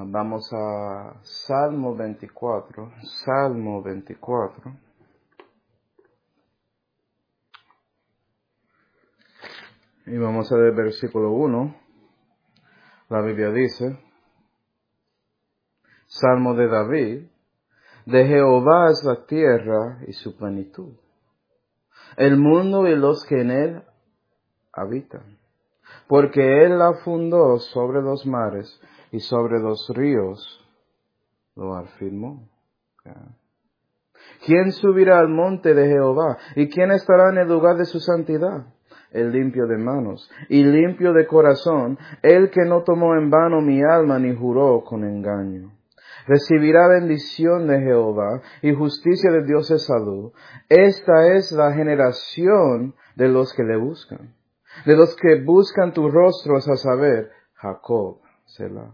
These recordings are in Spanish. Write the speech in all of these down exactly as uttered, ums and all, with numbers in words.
vamos a Salmo veinticuatro. Salmo veinticuatro. Y vamos a ver versículo uno. La Biblia dice, Salmo de David, de Jehová es la tierra y su plenitud, el mundo y los que en él habitan. Porque él la fundó sobre los mares y sobre los ríos lo afirmó. ¿Quién subirá al monte de Jehová? ¿Y quién estará en el lugar de su santidad? El limpio de manos y limpio de corazón, el que no tomó en vano mi alma ni juró con engaño. Recibirá bendición de Jehová y justicia de Dios es salud. Esta es la generación de los que le buscan, de los que buscan tus rostros, a saber, Jacob, Selah.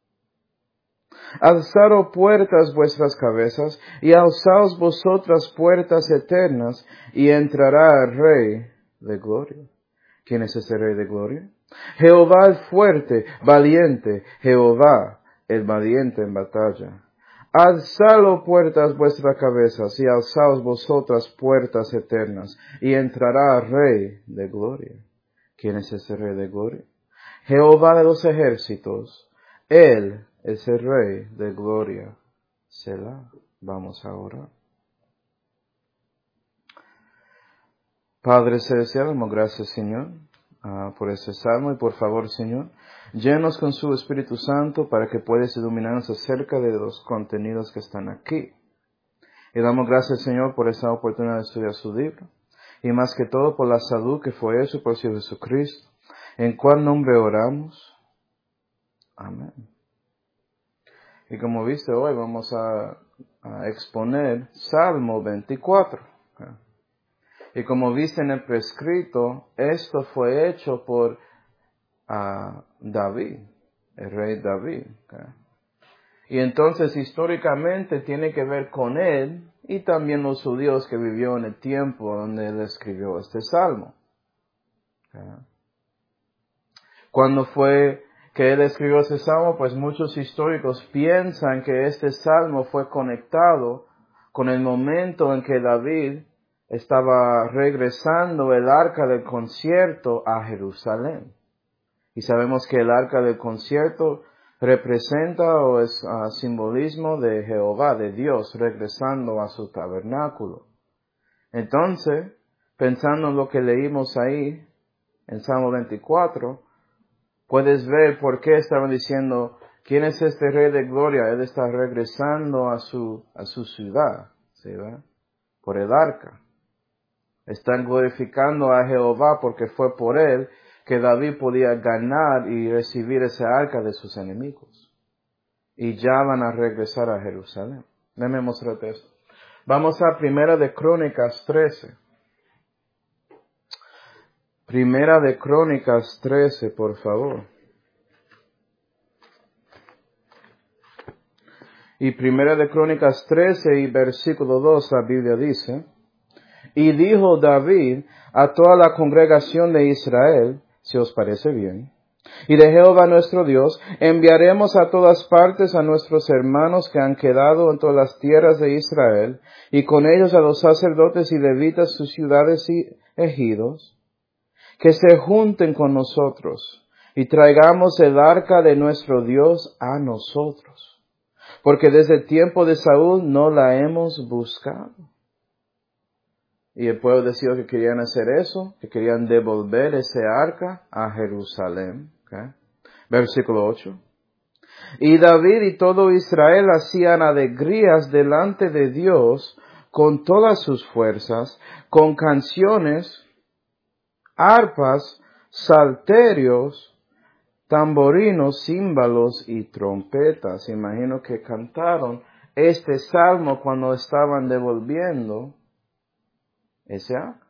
Alzad, oh puertas, vuestras cabezas, y alzaos vosotras puertas eternas, y entrará el Rey de gloria. ¿Quién es ese Rey de gloria? Jehová el fuerte, valiente, Jehová el valiente en batalla. Alzad, oh puertas, vuestras cabezas, y alzaos vosotras puertas eternas, y entrará el Rey de gloria. ¿Quién es ese Rey de gloria? Jehová de los ejércitos, Él es el Rey de gloria. Selah. Vamos a orar. Padre celestial, damos gracias, Señor, uh, por este salmo, y por favor, Señor, llenos con su Espíritu Santo para que puedas iluminarnos acerca de los contenidos que están aquí. Y damos gracias, Señor, por esta oportunidad de estudiar su libro, y más que todo por la salud que fue eso por su Jesucristo, en cual nombre oramos. Amén. Y como viste, hoy vamos a, a exponer Salmo veinticuatro. Y como viste en el prescrito, esto fue hecho por uh, David, el rey David. Y entonces históricamente tiene que ver con él y también los judíos que vivió en el tiempo donde él escribió este Salmo. Cuando fue que él escribió ese salmo, pues muchos históricos piensan que este salmo fue conectado con el momento en que David estaba regresando el arca del concierto a Jerusalén. Y sabemos que el arca del concierto representa o es uh, simbolismo de Jehová, de Dios, regresando a su tabernáculo. Entonces, pensando en lo que leímos ahí, en Salmo veinticuatro, puedes ver por qué estaban diciendo, ¿quién es este Rey de Gloria? Él está regresando a su, a su ciudad, ¿sí va? Por el arca. Están glorificando a Jehová porque fue por él que David podía ganar y recibir ese arca de sus enemigos. Y ya van a regresar a Jerusalén. Déjame mostrarte esto. Vamos a Primera de Crónicas trece. Primera de Crónicas trece, por favor. Y Primera de Crónicas trece y versículo dos, la Biblia dice, y dijo David a toda la congregación de Israel, si os parece bien, y de Jehová nuestro Dios, enviaremos a todas partes a nuestros hermanos que han quedado en todas las tierras de Israel, y con ellos a los sacerdotes y levitas sus ciudades y ejidos, que se junten con nosotros y traigamos el arca de nuestro Dios a nosotros, porque desde el tiempo de Saúl no la hemos buscado. Y el pueblo decidió que querían hacer eso, que querían devolver ese arca a Jerusalén. ¿Okay? Versículo ocho. Y David y todo Israel hacían alegrías delante de Dios con todas sus fuerzas, con canciones, arpas, salterios, tamborinos, címbalos y trompetas. Imagino que cantaron este salmo cuando estaban devolviendo ese arca.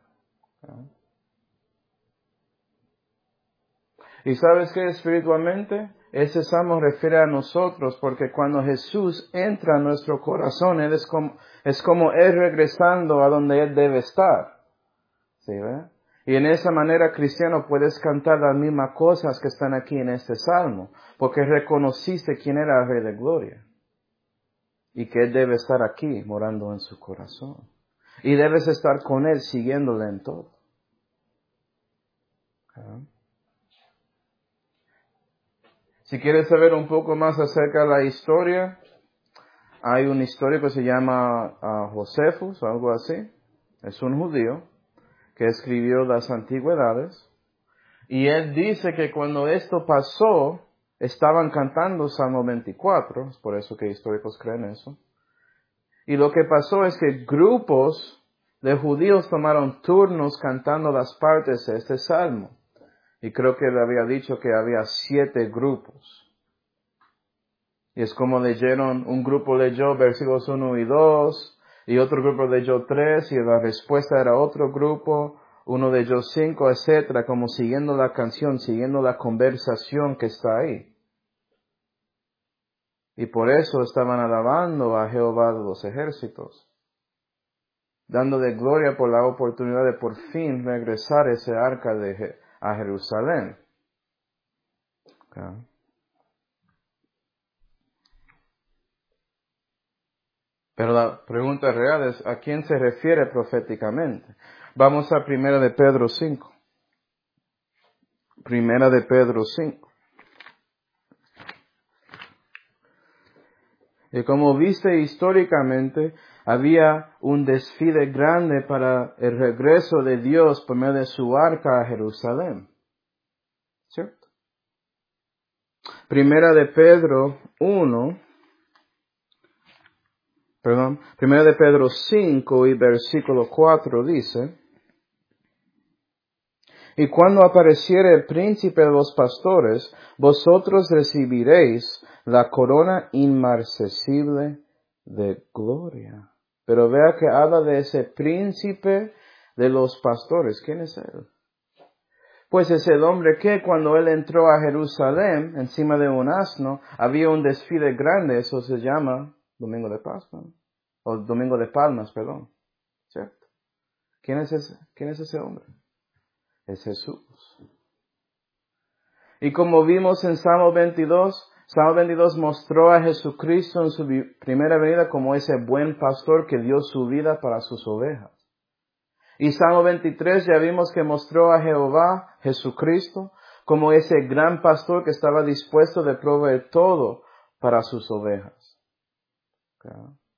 Y sabes que espiritualmente ese salmo refiere a nosotros, porque cuando Jesús entra a nuestro corazón, Él es como, es como Él regresando a donde Él debe estar. ¿Sí, ve? Y en esa manera, cristiano, puedes cantar las mismas cosas que están aquí en este salmo, porque reconociste quién era el Rey de Gloria. Y que Él debe estar aquí, morando en su corazón. Y debes estar con Él, siguiéndole en todo. ¿Ah? Si quieres saber un poco más acerca de la historia, hay una historia que se llama uh, Josefus, o algo así. Es un judío que escribió las antigüedades. Y él dice que cuando esto pasó, estaban cantando Salmo veinticuatro, es por eso que históricos creen eso. Y lo que pasó es que grupos de judíos tomaron turnos cantando las partes de este salmo. Y creo que le había dicho que había siete grupos. Y es como leyeron, un grupo leyó versículos uno y dos, y otro grupo leyó tres, y la respuesta era otro grupo, uno leyó cinco, etcétera, como siguiendo la canción, siguiendo la conversación que está ahí. Y por eso estaban alabando a Jehová de los ejércitos, dándole gloria por la oportunidad de por fin regresar ese arca de, a Jerusalén. Okay. Pero la pregunta real es, ¿a quién se refiere proféticamente? Vamos a Primera de Pedro cinco. Primera de Pedro cinco. Y como viste históricamente, había un desfile grande para el regreso de Dios por medio de su arca a Jerusalén. ¿Cierto? Primera de Pedro uno. Perdón, Primera de Pedro cinco y versículo cuatro dice, y cuando apareciere el príncipe de los pastores, vosotros recibiréis la corona inmarcesible de gloria. Pero vea que habla de ese príncipe de los pastores. ¿Quién es él? Pues es el hombre que cuando él entró a Jerusalén, encima de un asno, había un desfile grande, eso se llama Domingo de Pascua, o Domingo de Palmas, perdón. ¿Cierto? ¿Quién es ese, quién es ese hombre? Es Jesús. Y como vimos en Salmo veintidós, Salmo veintidós mostró a Jesucristo en su primera venida como ese buen pastor que dio su vida para sus ovejas. Y Salmo veintitrés ya vimos que mostró a Jehová, Jesucristo, como ese gran pastor que estaba dispuesto de proveer todo para sus ovejas. ¿Okay?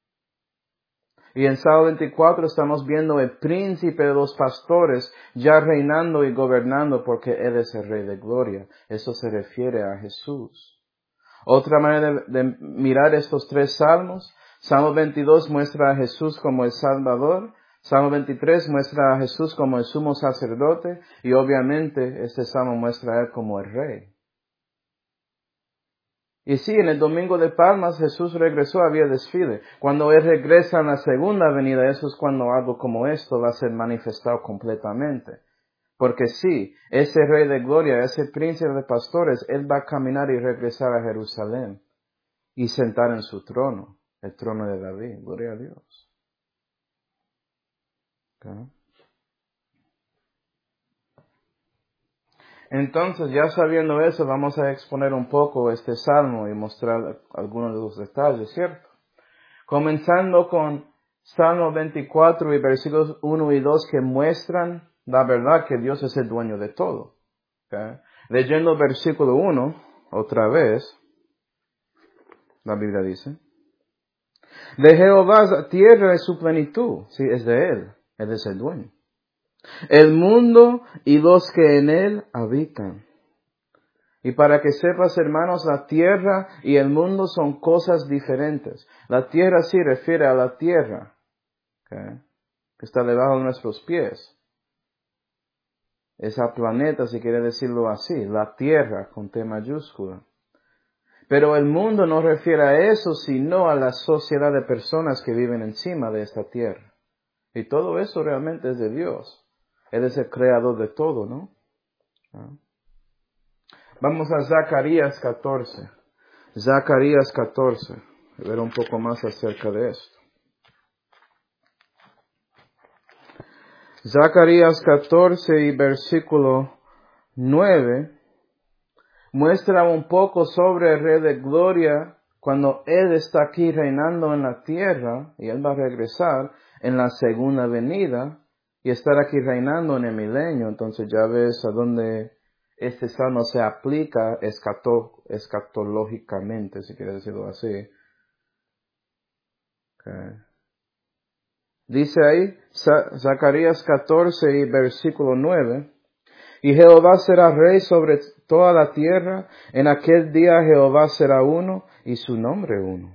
Y en Salmo veinticuatro estamos viendo el príncipe de los pastores ya reinando y gobernando porque Él es el Rey de Gloria. Eso se refiere a Jesús. Otra manera de, de mirar estos tres salmos, Salmo veintidós muestra a Jesús como el Salvador, Salmo veintitrés muestra a Jesús como el sumo sacerdote y obviamente este salmo muestra a Él como el Rey. Y sí, en el Domingo de Palmas Jesús regresó, había desfile. Cuando Él regresa en la segunda venida, eso es cuando algo como esto va a ser manifestado completamente. Porque sí, ese Rey de Gloria, ese Príncipe de Pastores, Él va a caminar y regresar a Jerusalén y sentar en su trono, el trono de David. Gloria a Dios. ¿Okay? Entonces, ya sabiendo eso, vamos a exponer un poco este salmo y mostrar algunos de los detalles, ¿cierto? Comenzando con Salmo veinticuatro y versículos uno y dos que muestran la verdad que Dios es el dueño de todo. ¿Okay? Leyendo versículo uno, otra vez, la Biblia dice, de Jehová la tierra es su plenitud, sí, es de Él, Él es el dueño. El mundo y los que en él habitan. Y para que sepas, hermanos, la tierra y el mundo son cosas diferentes. La tierra sí refiere a la tierra, ¿okay? Que está debajo de nuestros pies. Esa planeta, si quiere decirlo así, la tierra con T mayúscula. Pero el mundo no refiere a eso, sino a la sociedad de personas que viven encima de esta tierra. Y todo eso realmente es de Dios. Él es el creador de todo, ¿no? ¿Ah? Vamos a Zacarías catorce. Zacarías catorce. A ver un poco más acerca de esto. Zacarías catorce y versículo nueve muestra un poco sobre el Rey de Gloria cuando Él está aquí reinando en la tierra y Él va a regresar en la segunda venida y estar aquí reinando en el milenio. Entonces ya ves a dónde este salmo se aplica escato, escatológicamente, si quieres decirlo así. Okay. Dice ahí, Zacarías catorce y versículo nueve, y Jehová será rey sobre toda la tierra, en aquel día Jehová será uno y su nombre uno.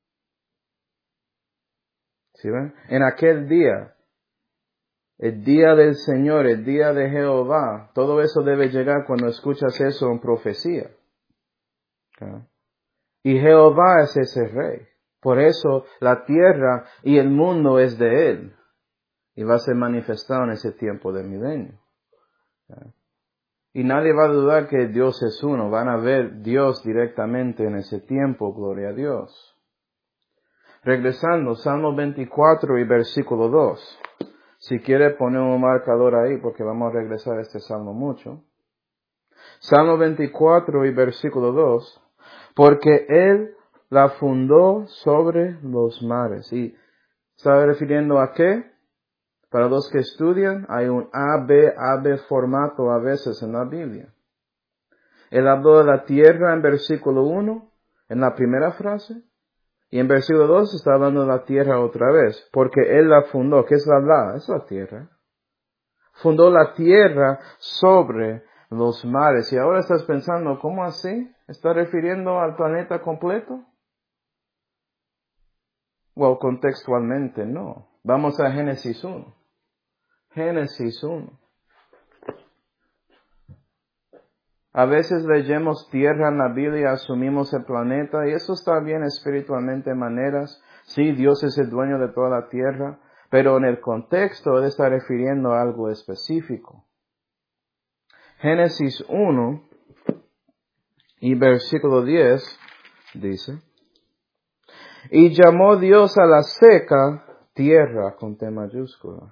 ¿Sí ven? En aquel día, el día del Señor, el día de Jehová, todo eso debe llegar cuando escuchas eso en profecía. Okay. Y Jehová es ese rey. Por eso la tierra y el mundo es de Él. Y va a ser manifestado en ese tiempo del milenio. Okay. Y nadie va a dudar que Dios es uno. Van a ver Dios directamente en ese tiempo. Gloria a Dios. Regresando, Salmo veinticuatro y versículo dos. Si quiere poner un marcador ahí porque vamos a regresar a este salmo mucho. Salmo veinticuatro y versículo dos. Porque Él la fundó sobre los mares. ¿Y está refiriendo a qué? Para los que estudian, hay un A B A B formato a veces en la Biblia. Él habló de la tierra en versículo uno, en la primera frase, y en versículo dos está hablando de la tierra otra vez, porque Él la fundó. ¿Qué es la la? Es la tierra. Fundó la tierra sobre los mares. Y ahora estás pensando, ¿cómo así? ¿Está refiriendo al planeta completo? Bueno, contextualmente no. Vamos a Génesis uno. Génesis uno. A veces leemos tierra en la Biblia y asumimos el planeta, y eso está bien espiritualmente en maneras. Sí, Dios es el dueño de toda la tierra, pero en el contexto Él está refiriendo a algo específico. Génesis uno y versículo diez dice, y llamó Dios a la seca tierra con T mayúscula,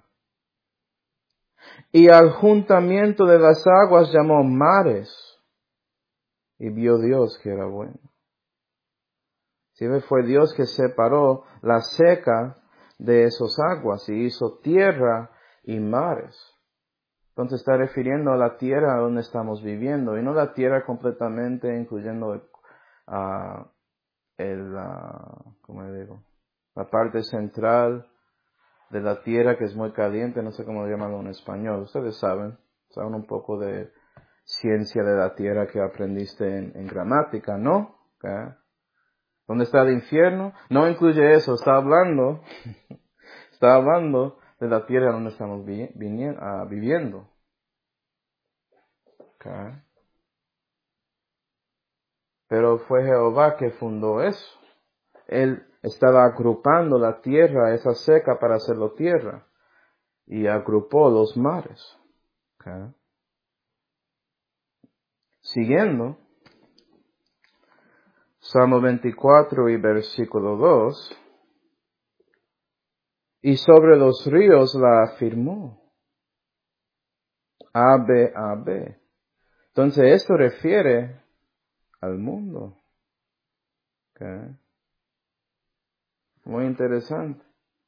y al juntamiento de las aguas llamó mares, y vio Dios que era bueno. ¿Sí? Fue Dios que separó la seca de esas aguas y hizo tierra y mares. Entonces está refiriendo a la tierra donde estamos viviendo y no la tierra completamente incluyendo uh, el, uh, ¿cómo le digo? La parte central de la tierra que es muy caliente, no sé cómo llamarlo en español. Ustedes saben, saben un poco de ciencia de la tierra que aprendiste en, en gramática, ¿no? ¿Okay? ¿Dónde está el infierno? No incluye eso, está hablando, está hablando de la tierra donde estamos vi, vi, uh, viviendo. Okay. Pero fue Jehová que fundó eso. Él estaba agrupando la tierra, esa seca, para hacerlo tierra. Y agrupó los mares. Okay. Siguiendo, Salmo veinticuatro y versículo dos. Y sobre los ríos la afirmó. A, B, A, B. Entonces esto refiere al mundo. Okay. Muy interesante.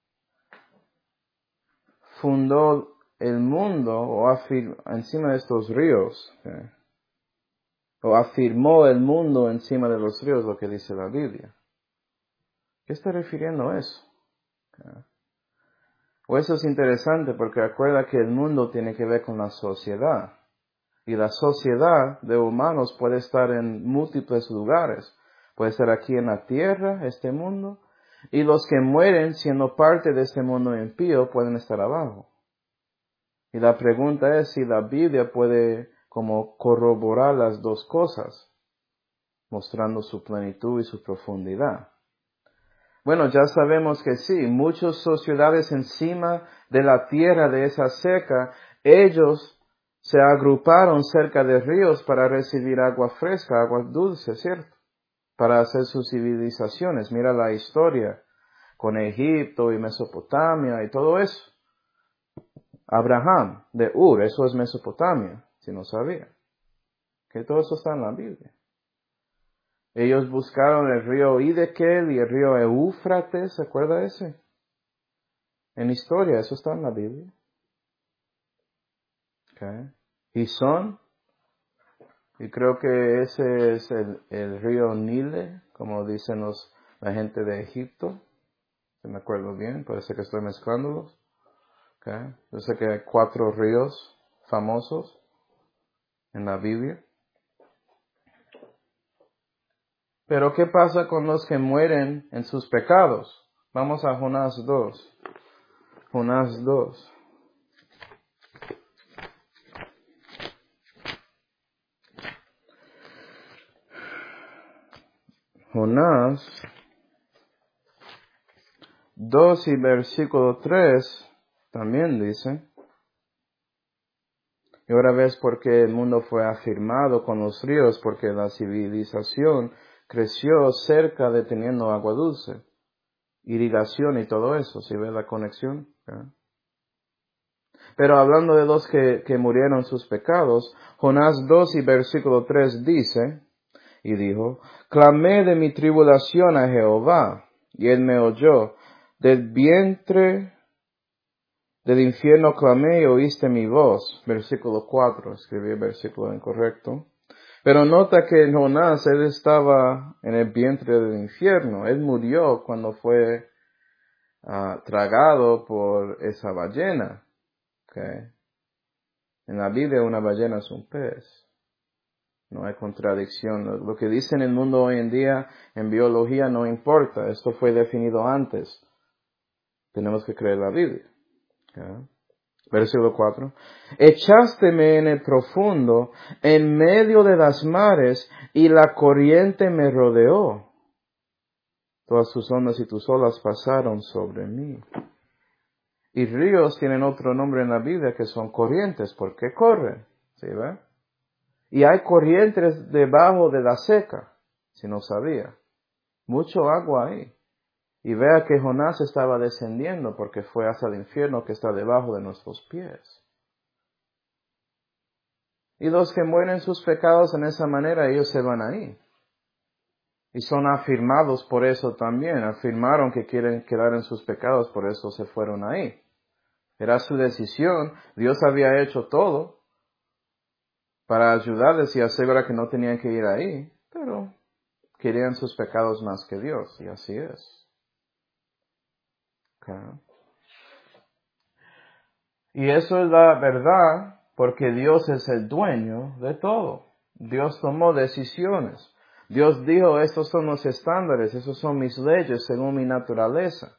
Fundó el mundo o afir, encima de estos ríos. Okay. O afirmó el mundo encima de los ríos, lo que dice la Biblia. ¿Qué está refiriendo a eso? Okay. O eso es interesante porque recuerda que el mundo tiene que ver con la sociedad. Y la sociedad de humanos puede estar en múltiples lugares. Puede estar aquí en la tierra, este mundo. Y los que mueren siendo parte de este mundo impío pueden estar abajo. Y la pregunta es si la Biblia puede como corroborar las dos cosas, mostrando su plenitud y su profundidad. Bueno, ya sabemos que sí, muchas sociedades encima de la tierra de esa seca, ellos se agruparon cerca de ríos para recibir agua fresca, agua dulce, ¿cierto? Para hacer sus civilizaciones. Mira la historia con Egipto y Mesopotamia y todo eso. Abraham de Ur, eso es Mesopotamia, si no sabía. Que todo eso está en la Biblia. Ellos buscaron el río Hiddekel y el río Éufrates, ¿se acuerda ese? En historia, eso está en la Biblia. Okay. Gizón, y creo que ese es el, el río Nile, como dicen los, la gente de Egipto. Si me acuerdo bien, parece que estoy mezclándolos. Okay. Yo sé que hay cuatro ríos famosos en la Biblia. Pero ¿qué pasa con los que mueren en sus pecados? Vamos a Jonás dos. Jonás dos. Jonás dos y versículo tres también dice: y ahora ves por qué el mundo fue afirmado con los ríos, porque la civilización creció cerca de teniendo agua dulce, irrigación y todo eso, ¿sí ves la conexión? ¿Eh? Pero hablando de los que, que murieron sus pecados, Jonás dos y versículo tres dice, y dijo: clamé de mi tribulación a Jehová, y él me oyó. Del vientre del infierno clamé y oíste mi voz. Versículo cuatro, escribí el versículo incorrecto. Pero nota que en Jonás él estaba en el vientre del infierno. Él murió cuando fue uh, tragado por esa ballena. Okay. En la Biblia una ballena es un pez. No hay contradicción. Lo que dice en el mundo hoy en día, en biología, no importa. Esto fue definido antes. Tenemos que creer la Biblia. Okay. Versículo cuatro. Echásteme en el profundo, en medio de las mares, y la corriente me rodeó. Todas tus ondas y tus olas pasaron sobre mí. Y ríos tienen otro nombre en la Biblia que son corrientes, porque corren. ¿Sí ve? Y hay corrientes debajo de la seca, si no sabía. Mucho agua ahí. Y vea que Jonás estaba descendiendo porque fue hacia el infierno que está debajo de nuestros pies. Y los que mueren sus pecados en esa manera, ellos se van ahí. Y son afirmados por eso también. Afirmaron que quieren quedar en sus pecados, por eso se fueron ahí. Era su decisión. Dios había hecho todo para ayudarles y asegurar que no tenían que ir ahí. Pero querían sus pecados más que Dios. Y así es. Okay. Y eso es la verdad, porque Dios es el dueño de todo. Dios tomó decisiones. Dios dijo, estos son los estándares, esos son mis leyes según mi naturaleza.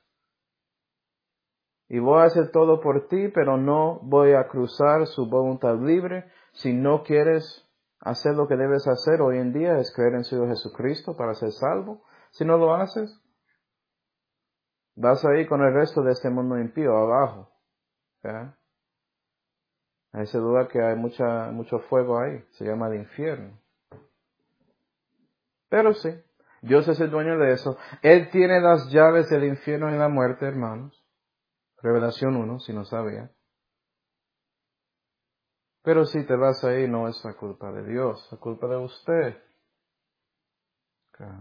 Y voy a hacer todo por ti, pero no voy a cruzar su voluntad libre. Si no quieres hacer lo que debes hacer hoy en día, es creer en su Hijo Jesucristo para ser salvo. Si no lo haces, vas a ir con el resto de este mundo impío abajo. ¿Okay? Hay ese lugar que hay mucha, mucho fuego ahí. Se llama el infierno. Pero sí, Dios es el dueño de eso. Él tiene las llaves del infierno y la muerte, hermanos. Revelación uno, si no sabía. Pero si te vas ahí, no es la culpa de Dios, es la culpa de usted. Okay.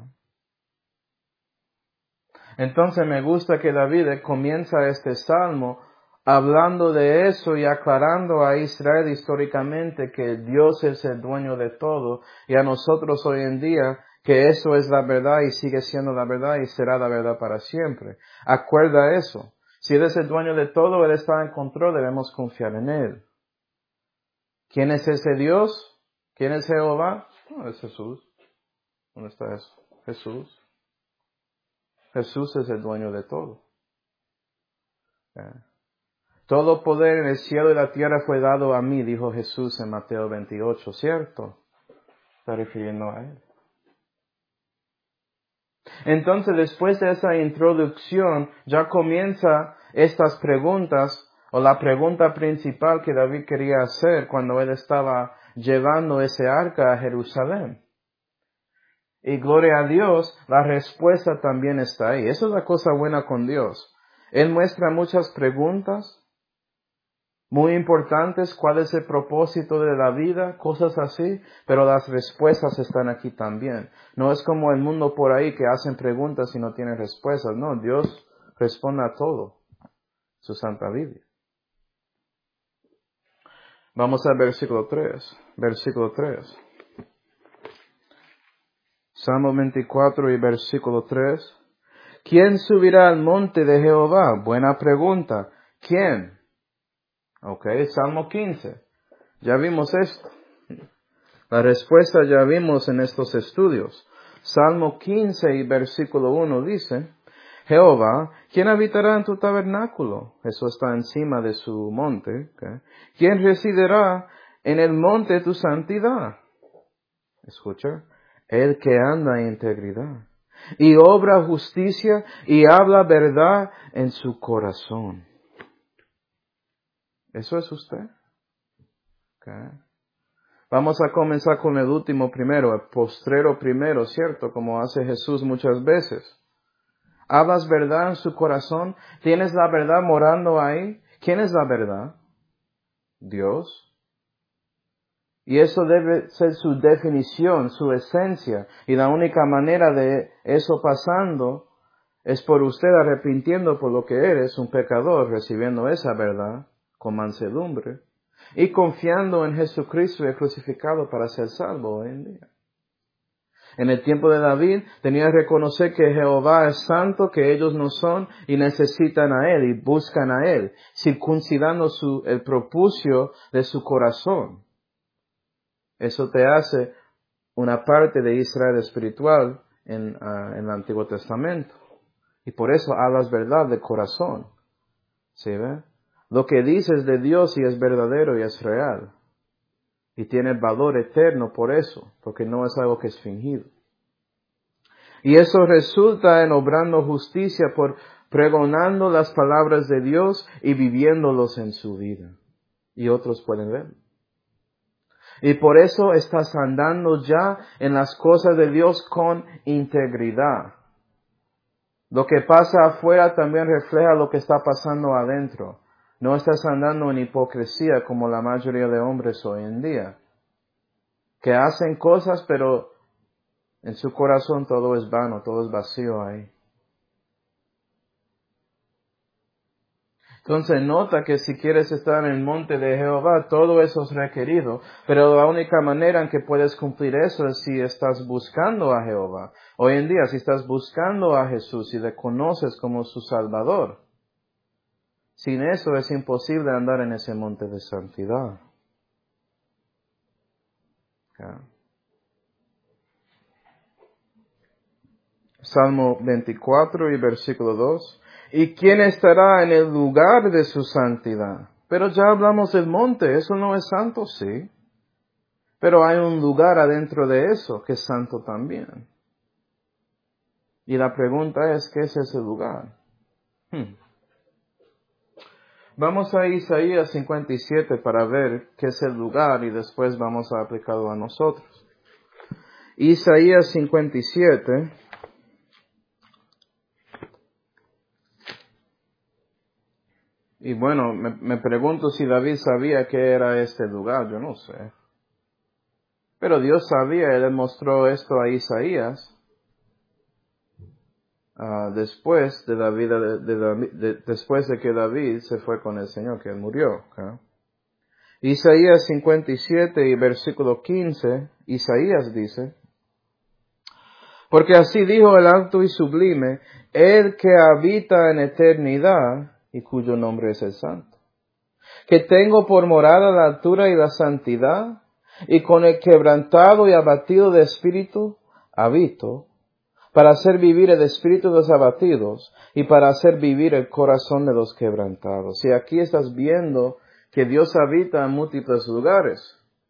Entonces me gusta que David comienza este salmo hablando de eso y aclarando a Israel históricamente que Dios es el dueño de todo, y a nosotros hoy en día que eso es la verdad y sigue siendo la verdad y será la verdad para siempre. Acuerda eso. Si Él es el dueño de todo, Él está en control, debemos confiar en Él. ¿Quién es ese Dios? ¿Quién es Jehová? No, es Jesús. ¿Dónde está eso? Jesús. Jesús es el dueño de todo. Yeah. Todo poder en el cielo y la tierra fue dado a mí, dijo Jesús en Mateo veintiocho, ¿cierto? Está refiriendo a Él. Entonces, después de esa introducción, ya comienza estas preguntas, o la pregunta principal que David quería hacer cuando él estaba llevando ese arca a Jerusalén. Y gloria a Dios, la respuesta también está ahí. Esa es la cosa buena con Dios. Él muestra muchas preguntas muy importantes, cuál es el propósito de la vida, cosas así, pero las respuestas están aquí también. No es como el mundo por ahí que hacen preguntas y no tienen respuestas. No, Dios responde a todo, su Santa Biblia. Vamos al versículo tres. Versículo tres. Salmo veinticuatro y versículo tres. ¿Quién subirá al monte de Jehová? Buena pregunta. ¿Quién? Ok, Salmo quince. Ya vimos esto. La respuesta ya vimos en estos estudios. Salmo quince y versículo uno dice, Jehová, ¿quién habitará en tu tabernáculo? Eso está encima de su monte. Okay. ¿Quién residirá en el monte de tu santidad? Escucha, el que anda en integridad y obra justicia y habla verdad en su corazón. ¿Eso es usted? Okay. Vamos a comenzar con el último primero, el postrero primero, ¿cierto? Como hace Jesús muchas veces. ¿Hablas verdad en su corazón? ¿Tienes la verdad morando ahí? ¿Quién es la verdad? Dios. Y eso debe ser su definición, su esencia. Y la única manera de eso pasando es por usted arrepintiendo por lo que eres, un pecador, recibiendo esa verdad con mansedumbre y confiando en Jesucristo y crucificado para ser salvo hoy en día. En el tiempo de David tenía que reconocer que Jehová es santo, que ellos no son y necesitan a Él y buscan a Él, circuncidando su, el propucio de su corazón. Eso te hace una parte de Israel espiritual en, uh, en el Antiguo Testamento. Y por eso hablas verdad de corazón. ¿Sí ve? Lo que dices de Dios y es verdadero y es real. Y tiene valor eterno por eso, porque no es algo que es fingido. Y eso resulta en obrando justicia por pregonando las palabras de Dios y viviéndolos en su vida. Y otros pueden verlo. Y por eso estás andando ya en las cosas de Dios con integridad. Lo que pasa afuera también refleja lo que está pasando adentro. No estás andando en hipocresía como la mayoría de hombres hoy en día, que hacen cosas pero en su corazón todo es vano, todo es vacío ahí. Entonces nota que si quieres estar en el monte de Jehová, todo eso es requerido, pero la única manera en que puedes cumplir eso es si estás buscando a Jehová. Hoy en día, si estás buscando a Jesús y le conoces como su Salvador, sin eso es imposible andar en ese monte de santidad. Okay. Salmo veinticuatro y versículo dos. ¿Y quién estará en el lugar de su santidad? Pero ya hablamos del monte, eso no es santo, sí. Pero hay un lugar adentro de eso que es santo también. Y la pregunta es, ¿qué es ese lugar? Hmm. Vamos a Isaías cincuenta y siete para ver qué es el lugar y después vamos a aplicarlo a nosotros. Isaías cincuenta y siete. Y bueno, me, me pregunto si David sabía qué era este lugar, yo no sé. Pero Dios sabía, Él mostró esto a Isaías uh, después de la vida de, de, de, de, después de que David se fue con el Señor, que Él murió. ¿Okay? Isaías cincuenta y siete y versículo quince, Isaías dice, porque así dijo el alto y sublime, el que habita en eternidad y cuyo nombre es el Santo, que tengo por morada la altura y la santidad, y con el quebrantado y abatido de espíritu habito, para hacer vivir el espíritu de los abatidos y para hacer vivir el corazón de los quebrantados. Y aquí estás viendo que Dios habita en múltiples lugares.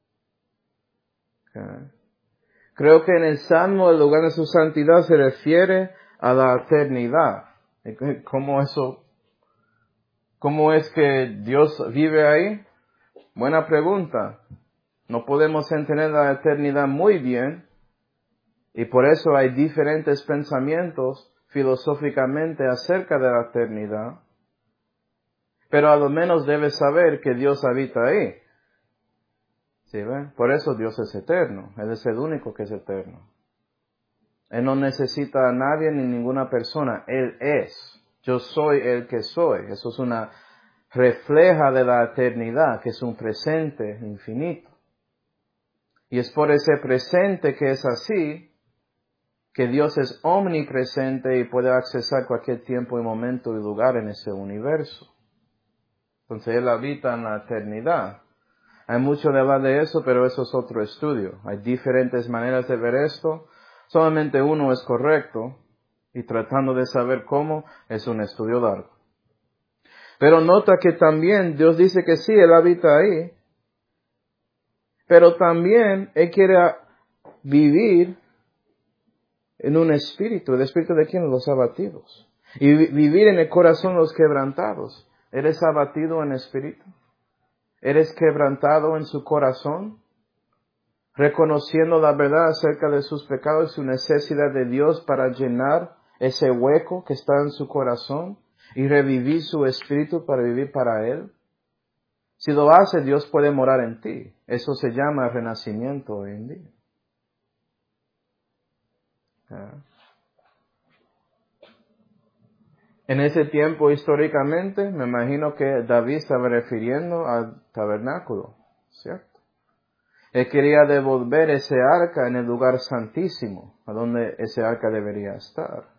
Okay. Creo que en el Salmo el lugar de su santidad se refiere a la eternidad. ¿Cómo eso, cómo es que Dios vive ahí? Buena pregunta. No podemos entender la eternidad muy bien y por eso hay diferentes pensamientos filosóficamente acerca de la eternidad. pero a lo menos debes saber que Dios habita ahí. ¿Sí ven? Por eso Dios es eterno. Él es el único que es eterno. Él no necesita a nadie ni ninguna persona. Él es. Yo soy el que soy. Eso es una refleja de la eternidad, que es un presente infinito. Y es por ese presente que es así, que Dios es omnipresente y puede accesar cualquier tiempo y momento y lugar en ese universo. Entonces Él habita en la eternidad. Hay mucho de hablar de eso, pero eso es otro estudio. Hay diferentes maneras de ver esto. Solamente uno es correcto, y tratando de saber cómo, es un estudio largo. Pero nota que también Dios dice que sí, Él habita ahí, pero también Él quiere vivir en un espíritu. ¿El espíritu de quién? Los abatidos. Y vivir en el corazón los quebrantados. ¿Eres abatido en espíritu? ¿Eres quebrantado en su corazón? Reconociendo la verdad acerca de sus pecados y su necesidad de Dios para llenar ese hueco que está en su corazón y revivir su espíritu para vivir para Él. Si lo hace, Dios puede morar en ti. Eso se llama renacimiento hoy en día. ¿Ah? En ese tiempo, históricamente, me imagino que David estaba refiriendo al tabernáculo, ¿cierto? Él quería devolver ese arca en el lugar santísimo, a donde ese arca debería estar.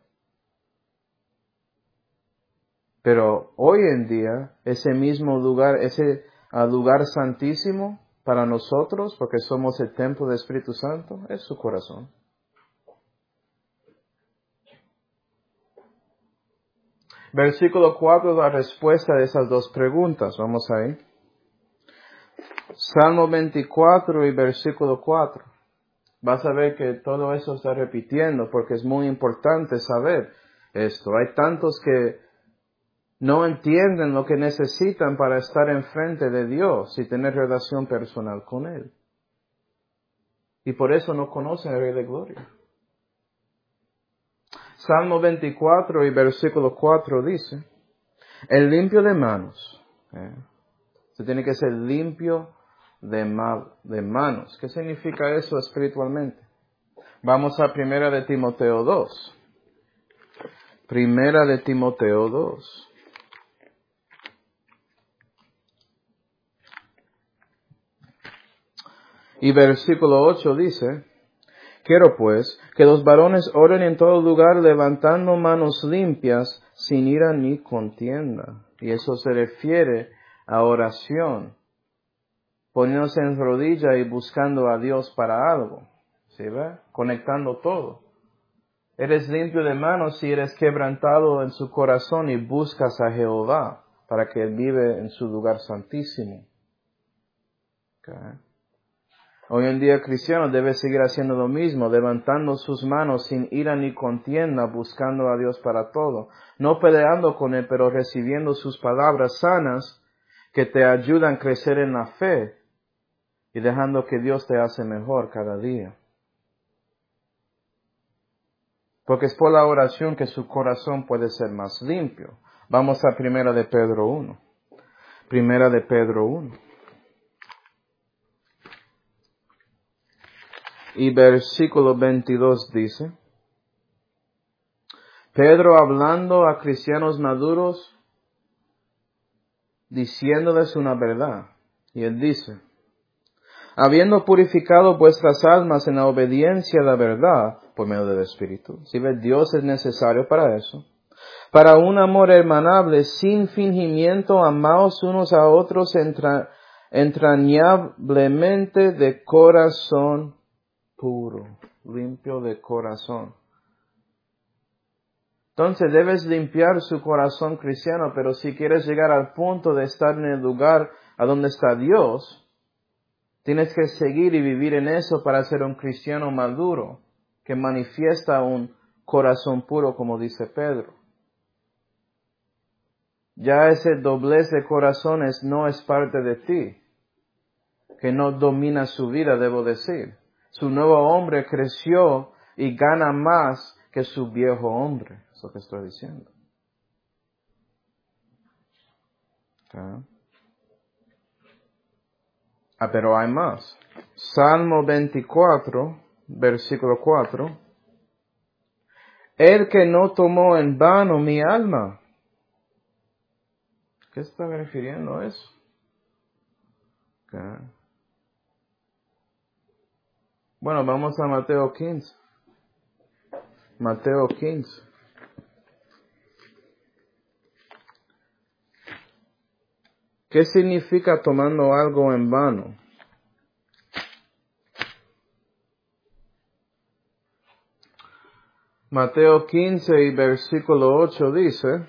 Pero hoy en día, ese mismo lugar, ese lugar santísimo para nosotros, porque somos el templo del Espíritu Santo, es su corazón. Versículo cuatro, la respuesta de esas dos preguntas. Vamos ahí. Salmo veinticuatro y versículo cuatro. Vas a ver que todo eso está repitiendo porque es muy importante saber esto. Hay tantos que no entienden lo que necesitan para estar enfrente de Dios y tener relación personal con Él. Y por eso no conocen al Rey de Gloria. Salmo veinticuatro y versículo cuatro dice, el limpio de manos. ¿eh? Se tiene que ser limpio de, ma- de manos. ¿Qué significa eso espiritualmente? Vamos a Primera de Timoteo dos. Primera de Timoteo dos. Y versículo ocho dice, quiero pues que los varones oren en todo lugar levantando manos limpias sin ira ni contienda. Y eso se refiere a oración, poniéndose en rodilla y buscando a Dios para algo. ¿Sí ve? Conectando todo. Eres limpio de manos si eres quebrantado en su corazón y buscas a Jehová para que Él vive en su lugar santísimo. Okay. Hoy en día el cristiano debe seguir haciendo lo mismo, levantando sus manos sin ira ni contienda, buscando a Dios para todo, no peleando con Él, pero recibiendo sus palabras sanas que te ayudan a crecer en la fe y dejando que Dios te hace mejor cada día. Porque es por la oración que su corazón puede ser más limpio. Vamos a Primera de Pedro uno. Primera de Pedro uno. Y versículo veintidós dice, Pedro hablando a cristianos maduros, diciéndoles una verdad. Y él dice, habiendo purificado vuestras almas en la obediencia a la verdad, por medio del Espíritu. Si ves, Dios es necesario para eso. Para un amor hermanable, sin fingimiento, amaos unos a otros entra, entrañablemente de corazón puro, limpio de corazón. Entonces debes limpiar su corazón cristiano, pero si quieres llegar al punto de estar en el lugar a donde está Dios, tienes que seguir y vivir en eso para ser un cristiano maduro, que manifiesta un corazón puro, como dice Pedro. Ya ese doblez de corazones no es parte de ti, que no domina su vida, debo decir. Su nuevo hombre creció y gana más que su viejo hombre. Es lo que estoy diciendo. ¿Okay? Ah, pero hay más. Salmo veinticuatro, versículo cuatro. El que no tomó en vano mi alma. ¿Qué está refiriendo a eso? Okay. Bueno, vamos a Mateo quince. Mateo quince. ¿Qué significa tomando algo en vano? Mateo quince y versículo ocho dice,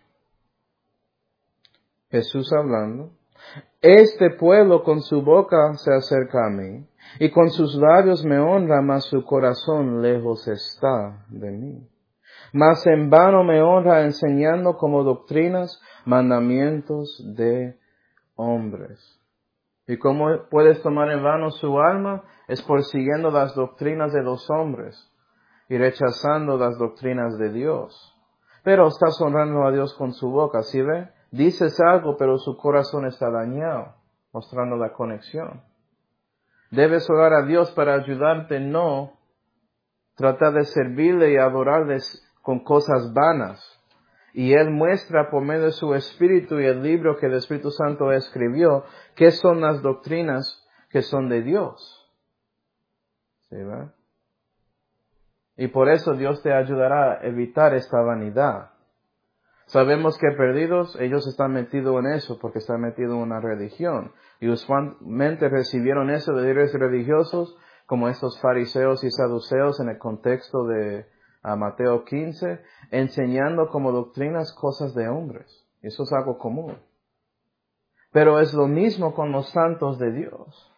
Jesús hablando, este pueblo con su boca se acerca a mí, y con sus labios me honra, mas su corazón lejos está de mí. Mas en vano me honra enseñando como doctrinas mandamientos de hombres. ¿Y cómo puedes tomar en vano su alma? Es por siguiendo las doctrinas de los hombres y rechazando las doctrinas de Dios. Pero estás honrando a Dios con su boca, ¿sí ve? Dices algo, pero su corazón está dañado, mostrando la conexión. Debes orar a Dios para ayudarte, no tratar de servirle y adorarle con cosas vanas. Y Él muestra por medio de su Espíritu y el libro que el Espíritu Santo escribió, qué son las doctrinas que son de Dios. ¿Sí, verdad? Y por eso Dios te ayudará a evitar esta vanidad. Sabemos que perdidos, ellos están metidos en eso porque están metidos en una religión. Y usualmente recibieron eso de líderes religiosos, como estos fariseos y saduceos en el contexto de a Mateo quince, enseñando como doctrinas cosas de hombres. Eso es algo común. Pero es lo mismo con los santos de Dios.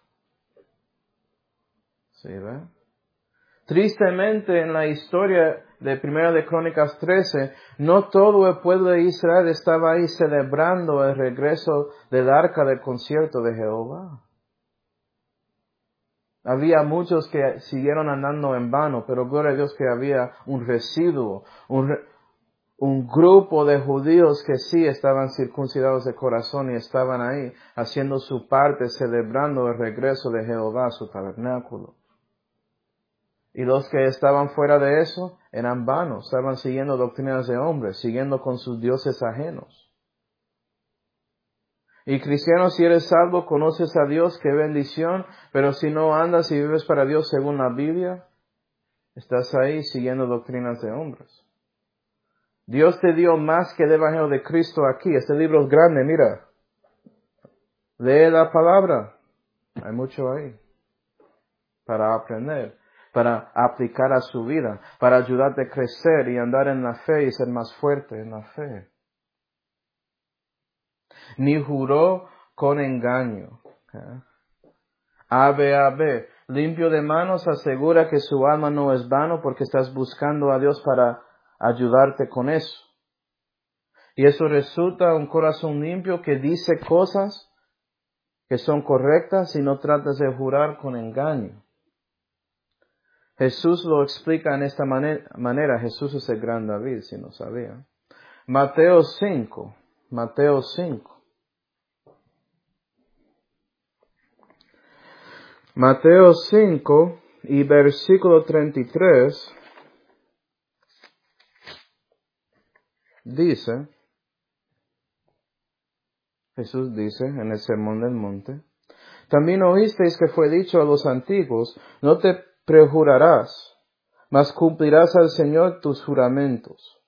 ¿Sí, ve? Tristemente, en la historia de Primera de Crónicas trece, no todo el pueblo de Israel estaba ahí celebrando el regreso del arca del concierto de Jehová. Había muchos que siguieron andando en vano, pero gloria a Dios que había un residuo, un, re, un grupo de judíos que sí estaban circuncidados de corazón y estaban ahí haciendo su parte, celebrando el regreso de Jehová a su tabernáculo. Y los que estaban fuera de eso eran vanos, estaban siguiendo doctrinas de hombres, siguiendo con sus dioses ajenos. Y cristiano, si eres salvo, conoces a Dios, qué bendición, pero si no andas y vives para Dios según la Biblia, estás ahí siguiendo doctrinas de hombres. Dios te dio más que el Evangelio de Cristo aquí. Este libro es grande, mira. Lee la palabra. Hay mucho ahí para aprender, para aplicar a su vida, para ayudarte a crecer y andar en la fe y ser más fuerte en la fe. Ni juró con engaño. ¿Okay? A B A B, limpio de manos, asegura que su alma no es vano porque estás buscando a Dios para ayudarte con eso. Y eso resulta un corazón limpio que dice cosas que son correctas y no tratas de jurar con engaño. Jesús lo explica en esta manera. Jesús es el gran David, si no sabía. Mateo cinco. Mateo cinco. Mateo cinco y versículo treinta y tres dice, Jesús dice en el Sermón del Monte, también oísteis que fue dicho a los antiguos, no te prejurarás, mas cumplirás al Señor tus juramentos.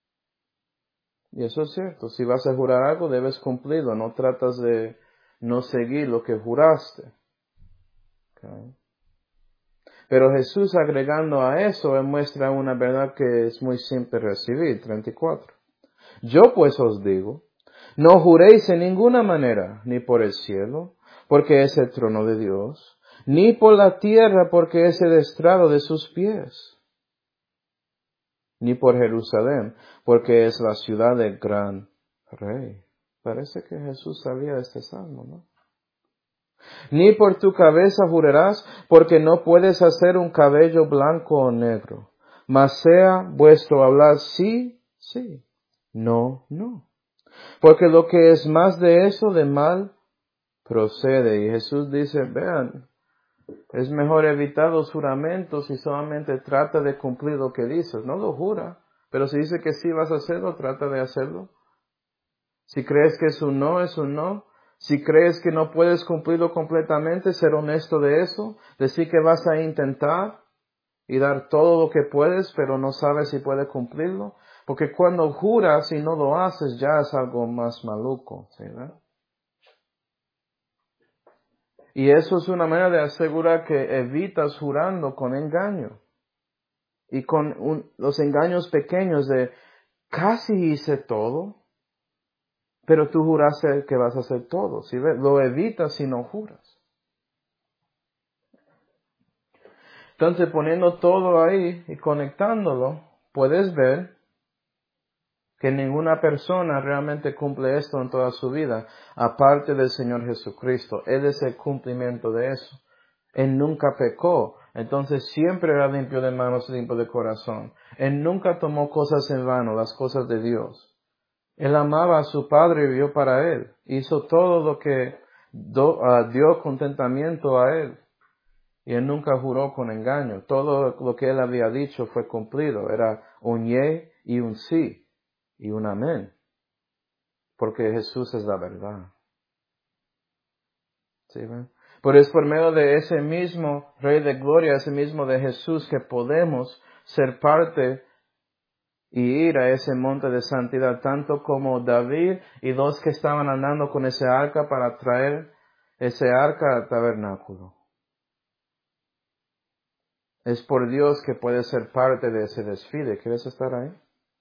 Y eso es cierto, si vas a jurar algo debes cumplirlo, no tratas de no seguir lo que juraste. Okay. Pero Jesús agregando a eso, Él muestra una verdad que es muy simple recibir, treinta y cuatro. Yo pues os digo, no juréis en ninguna manera, ni por el cielo, porque es el trono de Dios, ni por la tierra, porque es el estrado de sus pies, ni por Jerusalén, porque es la ciudad del gran Rey. Parece que Jesús sabía de este salmo, ¿no? Ni por tu cabeza jurarás, porque no puedes hacer un cabello blanco o negro, mas sea vuestro hablar sí, sí, no, no. Porque lo que es más de eso, de mal procede. Y Jesús dice, vean, es mejor evitar los juramentos y solamente trata de cumplir lo que dices. No lo jura, pero si dice que sí vas a hacerlo, trata de hacerlo. Si crees que es un no, es un no. Si crees que no puedes cumplirlo completamente, ser honesto de eso. Decir que vas a intentar y dar todo lo que puedes, pero no sabes si puedes cumplirlo. Porque cuando juras y no lo haces, ya es algo más maluco, ¿sí, verdad? Y eso es una manera de asegurar que evitas jurando con engaño. Y con un, los engaños pequeños de casi hice todo, pero tú juraste que vas a hacer todo. ¿Sí ves? Lo evitas si no juras. Entonces, poniendo todo ahí y conectándolo, puedes ver que ninguna persona realmente cumple esto en toda su vida, aparte del Señor Jesucristo. Él es el cumplimiento de eso. Él nunca pecó, entonces siempre era limpio de manos y limpio de corazón. Él nunca tomó cosas en vano, las cosas de Dios. Él amaba a su Padre y vivió para Él. Hizo todo lo que do, uh, dio contentamiento a Él. Y Él nunca juró con engaño. Todo lo que Él había dicho fue cumplido. Era un ye y un sí y un amén. Porque Jesús es la verdad. ¿Sí ven? Pero es por medio de ese mismo Rey de Gloria, ese mismo de Jesús, que podemos ser parte y ir a ese monte de santidad, tanto como David y los que estaban andando con ese arca para traer ese arca al tabernáculo. Es por Dios que puede ser parte de ese desfile. ¿Quieres estar ahí?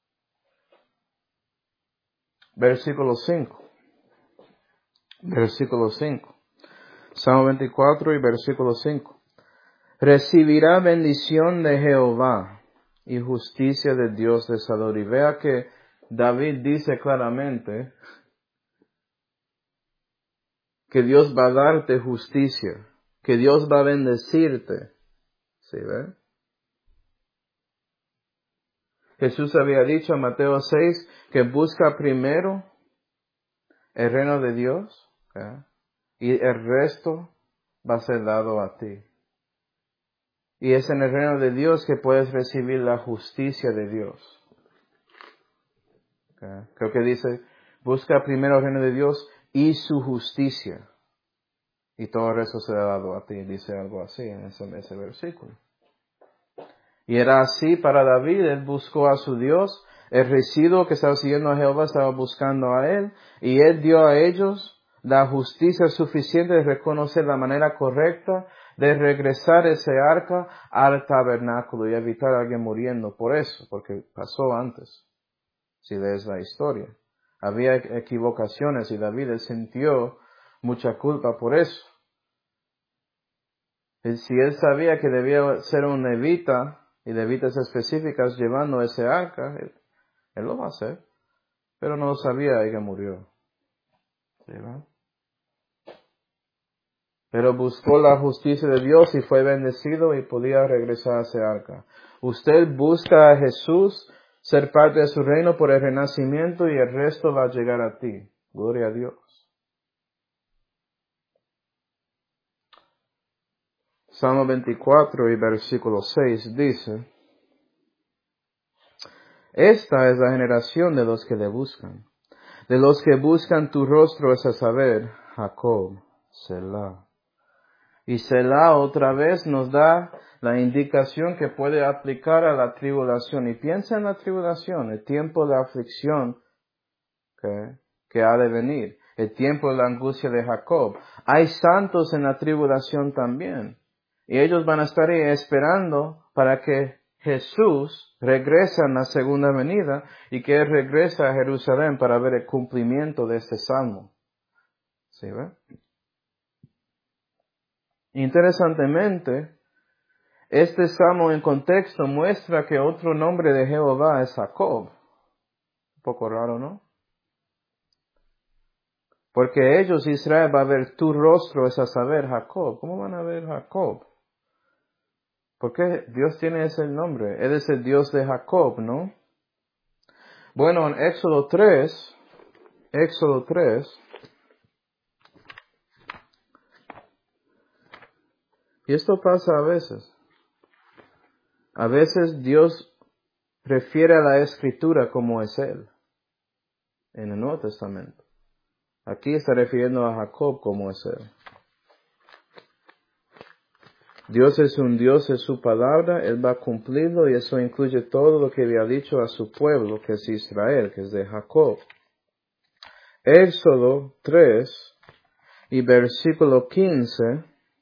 Versículo cinco. Versículo cinco. Salmo veinticuatro y versículo cinco. Recibirá bendición de Jehová y justicia de Dios de salud. Y vea que David dice claramente que Dios va a darte justicia, que Dios va a bendecirte. ¿Sí ve? Jesús había dicho en Mateo seis que busca primero el reino de Dios, ¿okay? Y el resto va a ser dado a ti. Y es en el reino de Dios que puedes recibir la justicia de Dios. ¿Okay? Creo que dice, busca primero el reino de Dios y su justicia. Y todo el resto será dado a ti. Dice algo así en ese, ese versículo. Y era así para David. Él buscó a su Dios. El residuo que estaba siguiendo a Jehová estaba buscando a él. Y él dio a ellos la justicia suficiente de reconocer la manera correcta de regresar ese arca al tabernáculo y evitar a alguien muriendo por eso, porque pasó antes, si lees la historia. Había equivocaciones y David sintió mucha culpa por eso. Y si él sabía que debía ser un levita y levitas específicas llevando ese arca, él, él lo va a hacer, pero no lo sabía y que murió. ¿Sí, ¿verdad? Pero buscó la justicia de Dios y fue bendecido y podía regresar a ese arca. Usted busca a Jesús, ser parte de su reino por el renacimiento y el resto va a llegar a ti. Gloria a Dios. Salmo veinticuatro y versículo seis dice, esta es la generación de los que le buscan, de los que buscan tu rostro, es a saber, Jacob, Selah. Y Selah otra vez nos da la indicación que puede aplicar a la tribulación. Y piensa en la tribulación, el tiempo de aflicción que, que ha de venir, el tiempo de la angustia de Jacob. Hay santos en la tribulación también. Y ellos van a estar ahí esperando para que Jesús regrese en la segunda venida y que Él regrese a Jerusalén para ver el cumplimiento de este salmo. ¿Sí ve? Interesantemente, este salmo en contexto muestra que otro nombre de Jehová es Jacob. Un poco raro, ¿no? Porque ellos, Israel, va a ver tu rostro, es a saber, Jacob. ¿Cómo van a ver Jacob? Porque Dios tiene ese nombre. Él es el Dios de Jacob, ¿no? Bueno, en Éxodo tres, Éxodo tres. Y esto pasa a veces. A veces Dios prefiere a la Escritura como es Él, en el Nuevo Testamento. Aquí está refiriendo a Jacob como es Él. Dios es un Dios, es su palabra, Él va a cumplirlo y eso incluye todo lo que había dicho a su pueblo, que es Israel, que es de Jacob. Éxodo tres y versículo quince.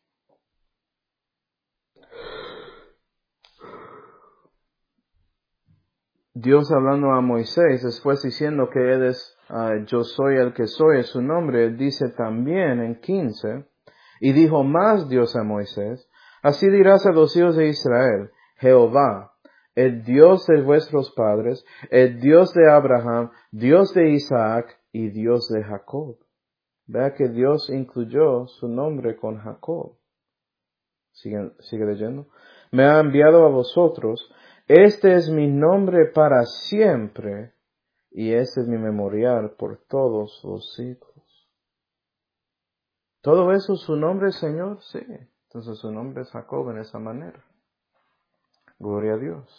Dios hablando a Moisés, después diciendo que Él es, uh, yo soy el que soy, es su nombre, Él dice también en quince, y dijo más Dios a Moisés, así dirás a los hijos de Israel, Jehová, el Dios de vuestros padres, el Dios de Abraham, Dios de Isaac y Dios de Jacob. Vea que Dios incluyó su nombre con Jacob. Sigue, sigue leyendo. Me ha enviado a vosotros. Este es mi nombre para siempre, y este es mi memorial por todos los siglos. ¿Todo eso es su nombre, Señor? Sí. Entonces su nombre es Jacob en esa manera. Gloria a Dios.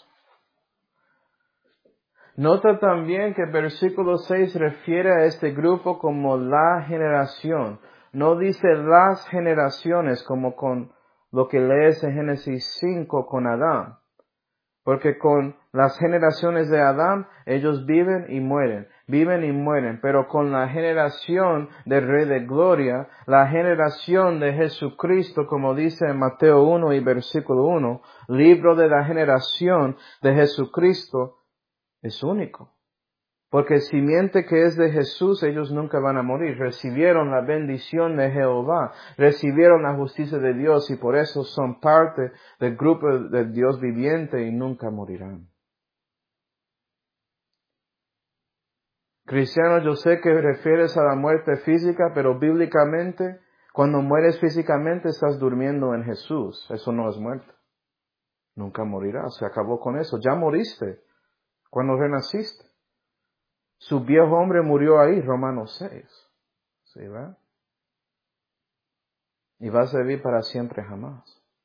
Nota también que el versículo seis refiere a este grupo como la generación. No dice las generaciones como con lo que lees en Génesis cinco con Adán. Porque con las generaciones de Adán, ellos viven y mueren, viven y mueren. Pero con la generación del Rey de Gloria, la generación de Jesucristo, como dice en Mateo uno y versículo uno, libro de la generación de Jesucristo, es único. Porque el simiente que es de Jesús, ellos nunca van a morir. Recibieron la bendición de Jehová, recibieron la justicia de Dios y por eso son parte del grupo del Dios viviente y nunca morirán. Cristiano, yo sé que refieres a la muerte física, pero bíblicamente, cuando mueres físicamente estás durmiendo en Jesús. Eso no es muerte. Nunca morirás. Se acabó con eso. Ya moriste cuando renaciste. Su viejo hombre murió ahí, Romanos seis. ¿Sí, va? Y vas a vivir para siempre jamás.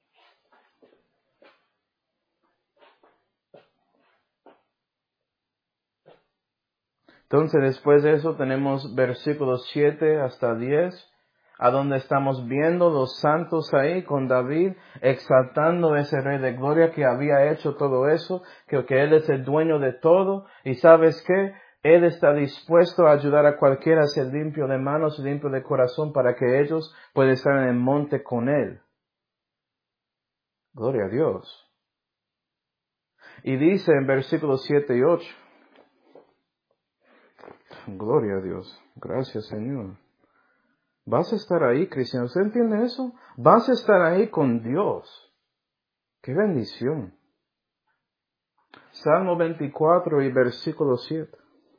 Entonces, después de eso, tenemos versículos siete hasta diez, a donde estamos viendo los santos ahí con David, exaltando a ese Rey de Gloria que había hecho todo eso, que, que Él es el dueño de todo, y ¿sabes qué? Él está dispuesto a ayudar a cualquiera a ser limpio de manos y limpio de corazón para que ellos puedan estar en el monte con Él. Gloria a Dios. Y dice en versículos siete y ocho, gloria a Dios, gracias Señor. Vas a estar ahí, cristiano, ¿usted entiende eso? Vas a estar ahí con Dios. ¡Qué bendición! Salmo veinticuatro y versículo siete.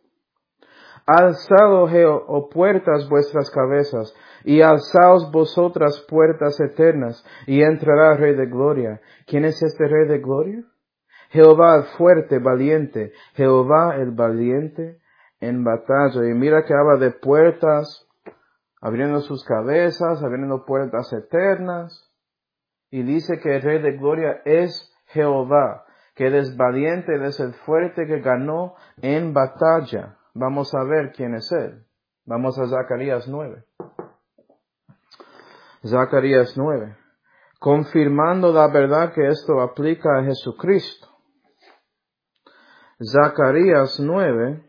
Alzad, oh puertas, vuestras cabezas, y alzaos vosotras puertas eternas, y entrará el Rey de Gloria. ¿Quién es este Rey de Gloria? Jehová el fuerte, valiente, Jehová el valiente en batalla. Y mira que habla de puertas, abriendo sus cabezas, abriendo puertas eternas. Y dice que el Rey de Gloria es Jehová, que Él es valiente, Él es el fuerte que ganó en batalla. Vamos a ver quién es Él. Vamos a Zacarías nueve. Zacarías nueve. Confirmando la verdad que esto aplica a Jesucristo. Zacarías nueve.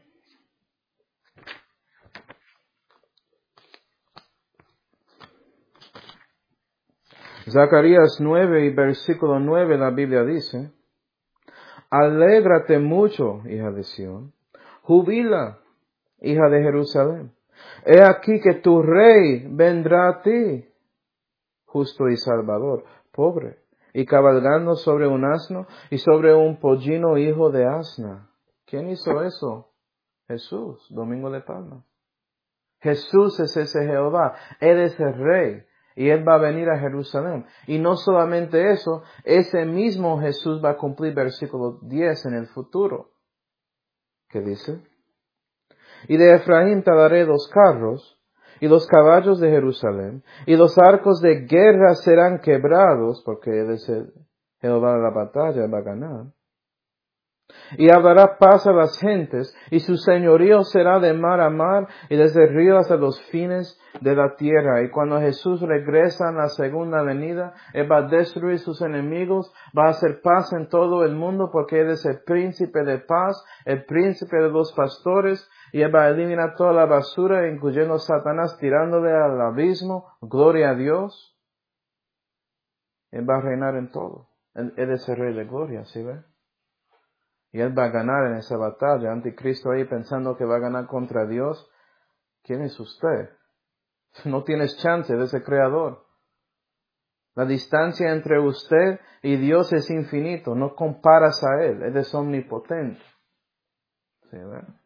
Zacarías nueve y versículo nueve, la Biblia dice, alégrate mucho, hija de Sión, jubila, hija de Jerusalén. He aquí que tu rey vendrá a ti, justo y salvador, pobre, y cabalgando sobre un asno y sobre un pollino hijo de asna. ¿Quién hizo eso? Jesús, Domingo de Palma. Jesús es ese Jehová, Él es el rey. Y Él va a venir a Jerusalén. Y no solamente eso, ese mismo Jesús va a cumplir versículo diez en el futuro. ¿Qué dice? Y de Efraín te daré los carros, y los caballos de Jerusalén, y los arcos de guerra serán quebrados, porque él es el Jehová de la batalla, va a ganar. Y hablará paz a las gentes, y su señorío será de mar a mar, y desde el río hasta los fines de la tierra. Y cuando Jesús regresa en la segunda venida, Él va a destruir sus enemigos, va a hacer paz en todo el mundo, porque Él es el príncipe de paz, el príncipe de los pastores, y Él va a eliminar toda la basura, incluyendo a Satanás, tirándole al abismo. Gloria a Dios. Él va a reinar en todo. Él, él es el Rey de Gloria, ¿sí ve? Y Él va a ganar en esa batalla. Anticristo ahí pensando que va a ganar contra Dios. ¿Quién es usted? No tienes chance de ese creador. La distancia entre usted y Dios es infinito. No comparas a Él. Él es omnipotente. ¿Sí, verdad?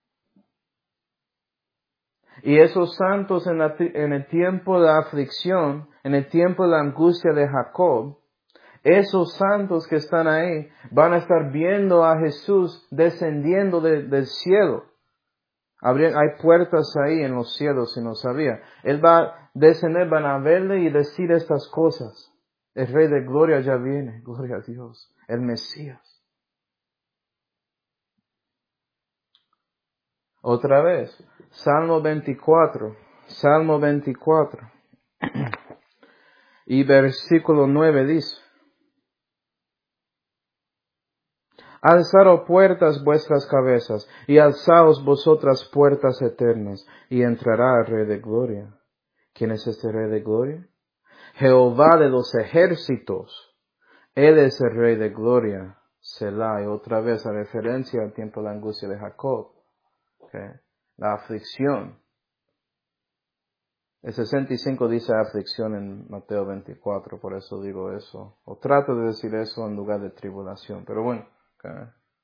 Y esos santos en, la, en el tiempo de la aflicción, en el tiempo de la angustia de Jacob, esos santos que están ahí van a estar viendo a Jesús descendiendo de, del cielo. Habría, hay puertas ahí en los cielos, si no sabía. Él va a descender, van a verle y decir estas cosas. El Rey de Gloria ya viene, gloria a Dios, el Mesías. Otra vez, Salmo veinticuatro, Salmo veinticuatro. Y versículo nueve dice: Alzaos puertas vuestras cabezas, y alzaos vosotras puertas eternas, y entrará el Rey de Gloria. ¿Quién es este Rey de Gloria? Jehová de los ejércitos. Él es el Rey de Gloria. Selah. Y otra vez la referencia al tiempo de la angustia de Jacob. Okay. La aflicción. El sesenta y cinco dice aflicción en Mateo veinticuatro, por eso digo eso. O trato de decir eso en lugar de tribulación. Pero bueno. Okay.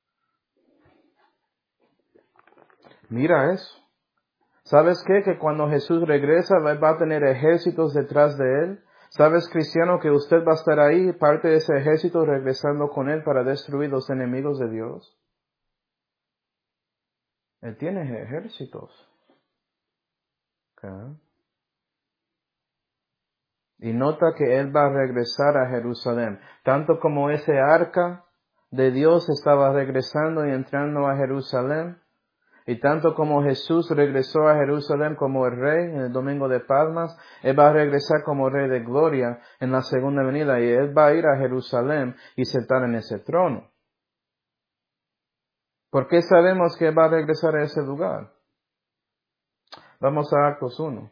Mira eso. ¿Sabes qué? Que cuando Jesús regresa va a tener ejércitos detrás de Él. ¿Sabes, cristiano, que usted va a estar ahí, parte de ese ejército, regresando con Él para destruir los enemigos de Dios? Él tiene ejércitos. Okay. Y nota que Él va a regresar a Jerusalén. Tanto como ese arca de Dios estaba regresando y entrando a Jerusalén, y tanto como Jesús regresó a Jerusalén como el Rey en el Domingo de Palmas, Él va a regresar como Rey de Gloria en la segunda venida, y Él va a ir a Jerusalén y sentar en ese trono. ¿Por qué sabemos que Él va a regresar a ese lugar? Vamos a Actos uno.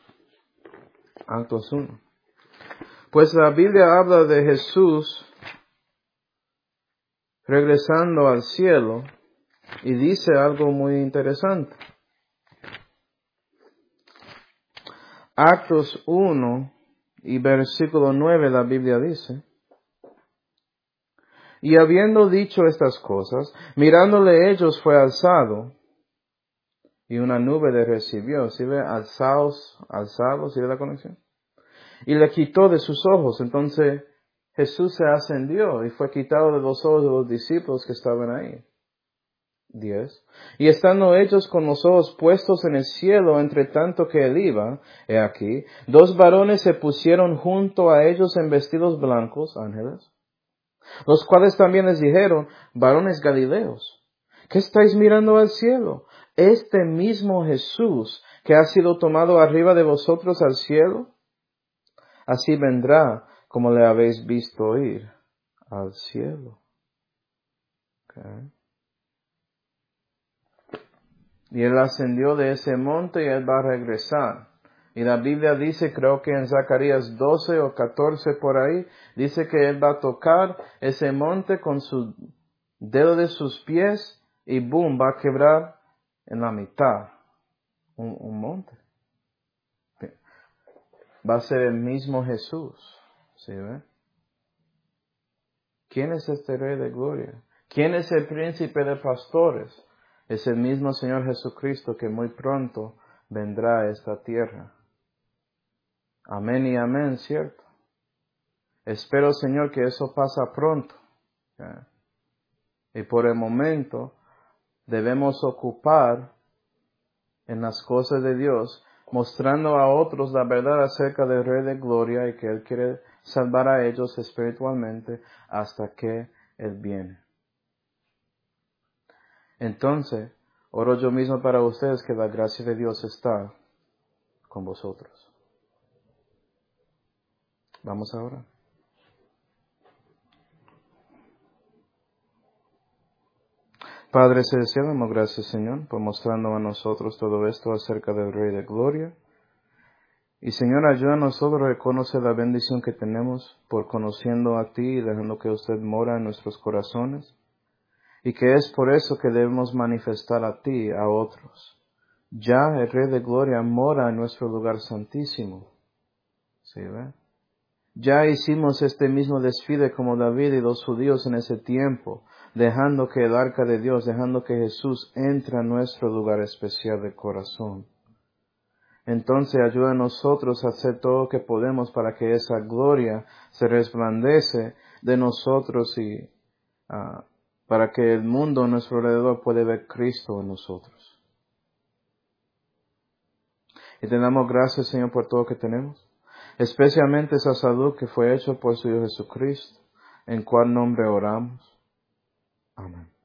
Actos uno. Pues la Biblia habla de Jesús regresando al cielo y dice algo muy interesante. Actos uno y versículo nueve, la Biblia dice: Y habiendo dicho estas cosas, mirándole ellos fue alzado, y una nube le recibió. ¿Sí ve? Alzados, alzados, ¿sí ve la conexión? Y le quitó de sus ojos. Entonces Jesús se ascendió y fue quitado de los ojos de los discípulos que estaban ahí. diez. Y estando ellos con los ojos puestos en el cielo, entre tanto que él iba, he aquí, dos varones se pusieron junto a ellos en vestidos blancos, ángeles, los cuales también les dijeron: varones galileos, ¿qué estáis mirando al cielo? Este mismo Jesús que ha sido tomado arriba de vosotros al cielo, así vendrá como le habéis visto ir al cielo. Okay. Y él ascendió de ese monte y él va a regresar. Y la Biblia dice, creo que en Zacarías doce o catorce por ahí, dice que él va a tocar ese monte con su dedo de sus pies y boom, va a quebrar en la mitad un, un monte. Va a ser el mismo Jesús. ¿Sí ve? ¿Quién es este Rey de Gloria? ¿Quién es el príncipe de pastores? Es el mismo Señor Jesucristo que muy pronto vendrá a esta tierra. Amén y amén, ¿cierto? Espero, Señor, que eso pasa pronto. ¿Sí? Y por el momento debemos ocupar en las cosas de Dios, mostrando a otros la verdad acerca del Rey de Gloria y que Él quiere salvar a ellos espiritualmente hasta que Él viene. Entonces, oro yo mismo para ustedes que la gracia de Dios está con vosotros. Vamos ahora. Padre Celestial, damos gracias, Señor, por mostrarnos a nosotros todo esto acerca del Rey de Gloria. Y Señor, ayuda a nosotros a reconocer la bendición que tenemos por conociendo a ti y dejando que usted mora en nuestros corazones. Y que es por eso que debemos manifestar a ti, a otros. Ya el Rey de Gloria mora en nuestro lugar santísimo. ¿Sí, ve? Ya hicimos este mismo desfile como David y los judíos en ese tiempo, dejando que el arca de Dios, dejando que Jesús entre a nuestro lugar especial de corazón. Entonces ayuda a nosotros a hacer todo lo que podemos para que esa gloria se resplandece de nosotros y uh, para que el mundo a nuestro alrededor pueda ver Cristo en nosotros. Y te damos gracias, Señor, por todo lo que tenemos, especialmente esa salud que fue hecha por su Hijo Jesucristo, en cual nombre oramos. Amén.